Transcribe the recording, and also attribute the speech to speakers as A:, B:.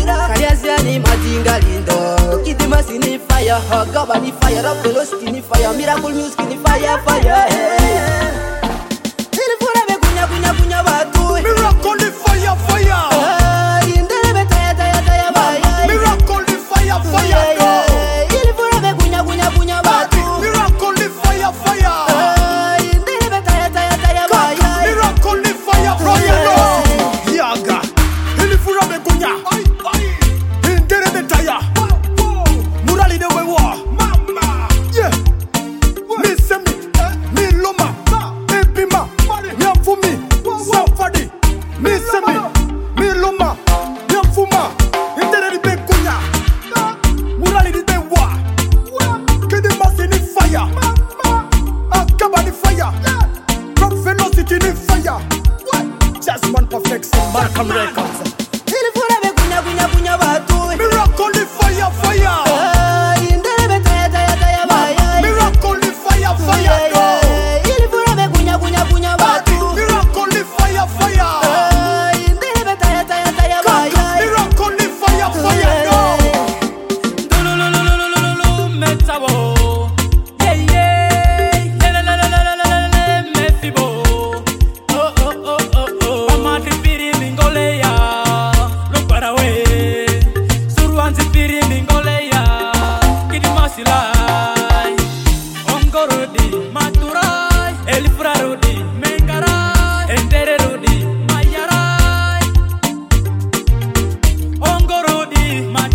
A: Kariasiani Madinga Lindo, Kidimasi ni fire, Hagaba ni fire, Rock Velocity ni fire, Miracle Music ni fire, fire. Ilifura be kunya kunya kunya batu.
B: Miracle ni fire, fire.
A: Indele be taya taya taya baya.
B: Miracle ni fire, fire.
A: Ilifura be kunya kunya kunya batu.
B: Miracle ni fire, fire.
A: Indele be taya taya taya baya.
B: Miracle ni fire, fire. Yaga, ilifura be kunya. Indele be taya. Murali de wewa. Mama, yeah. Misemi, miloma, ebima, nyamfumi, safadi. Misemi, miloma, nyamfuma. Indele be kunya. Murali de wewa. Kidimasi ni fire. Akaba ni fire. Rock Velocity ni fire. Jasmine Perfection, Malcolm Records.
A: Ilifura be kunya kunya kunya batu.
B: Miracle ni fire, fire.
A: Indele be taya taya taya baya.
B: Miracle ni fire, fire.
A: Ilifura be kunya kunya kunya batu.
B: Miracle ni fire, fire.
A: Indele be taya taya taya baya.
B: Miracle ni fire, fire.
C: Ongorodi